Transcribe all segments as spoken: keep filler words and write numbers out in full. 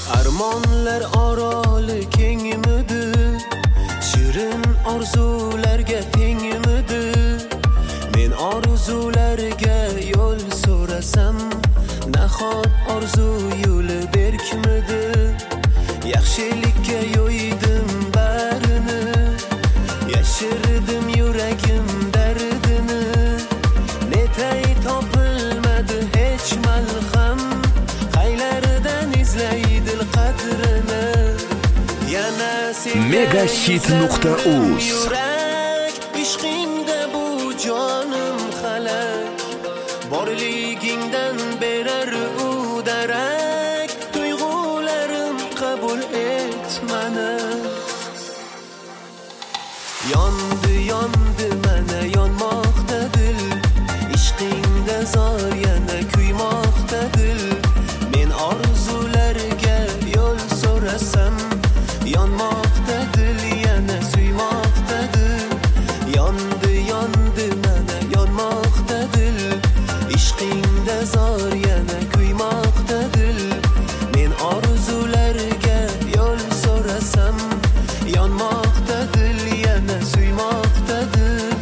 Armonlar oroli kengmidi, shirin orzularga tengmidi. Men orzularga yo'l so'rasam, nahot orzu yo'li berkmidi. Yaxshilikka yo'ydim barini, yashirdim yuragim dardini. Netay topilmadi hech malham, qaylardan izlaydi qadrini. Yana sen megahit nuqta uz yurak ishqingda bu jonim xalak, borligingdan berar u darak. Tuyg'ularim qabul et mani. Yondi yondi mana yonmoqda dil, ishqingda zor yana kuymoqda dil. Men orzularga yo'l so'rasam, yonmoqda dil yana suymoqda dil. Yondi yondi mana yonmoqda dil, ishqingda zor yana kuymoqda dil. Men orzularga yo'l so'rasam, yonmoqda dil yana suymoqda dil.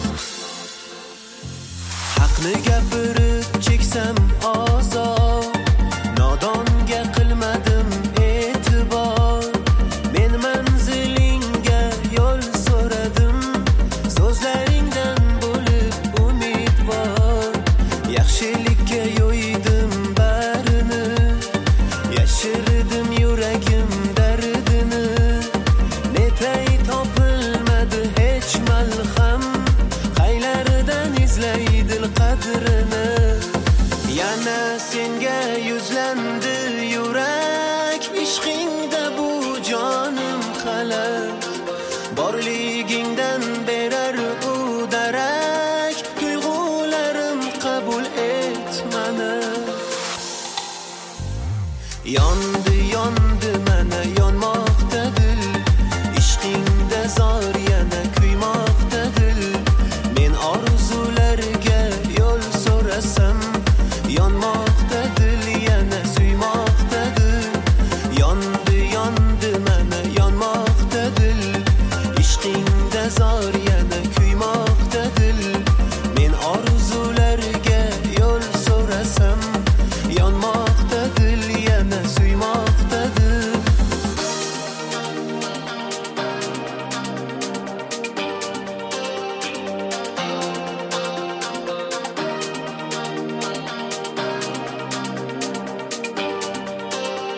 Haqni gapirib cheksam ozor, nodonga qilmadim e'tibor. Men manzilingga yo'l so'radim, so'zlaringdan bo'lib umidvor. Yaxshilikka yo'ydim barini, yashirdim yuragim dardini. Netay topilmadi hech malham, qaylardan izlaydi qadrini. Yana senga yuzlandi yurak, ishqingda bu jonim xalak, borligingdan berar u darak. Tuyg'ularim qabul et mani. Yondi yondi mana yonmoqda dil, ishqingda zor yana kuymoqda dil. Men orzularga yo'l so'rasam, yonmoqda dil yana suymoqda dil. Yondi yondi mana yonmoqda dil, ishqingda zor yana kuymoqda dil. Men orzularga yo'l so'rasam, yonmoqda dil yana suymoqda dil.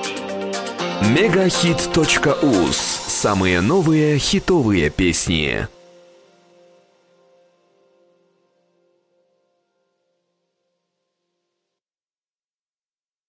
megahit точка уз. Самые новые хитовые песни.